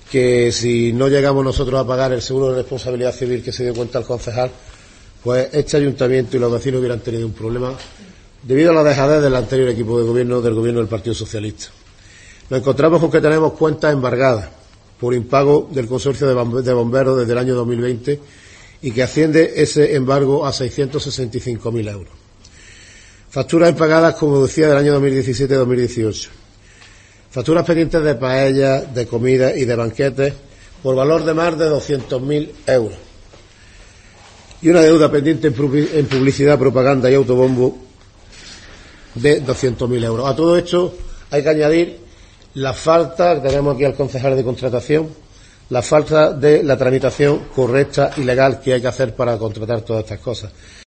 que si no llegamos nosotros a pagar el seguro de responsabilidad civil que se dio cuenta el concejal, pues este ayuntamiento y los vecinos hubieran tenido un problema debido a la dejadez del anterior equipo de gobierno, del gobierno del Partido Socialista. Nos encontramos con que tenemos cuentas embargadas por impago del consorcio de bomberos desde el año 2020 y que asciende ese embargo a 665.000 euros. Facturas impagadas, como decía, del año 2017-2018. Facturas pendientes de paellas, de comida y de banquetes por valor de más de 200.000 euros. Y una deuda pendiente en publicidad, propaganda y autobombo de 200.000 euros. A todo esto hay que añadir la falta, que tenemos aquí al concejal de contratación, la falta de la tramitación correcta y legal que hay que hacer para contratar todas estas cosas.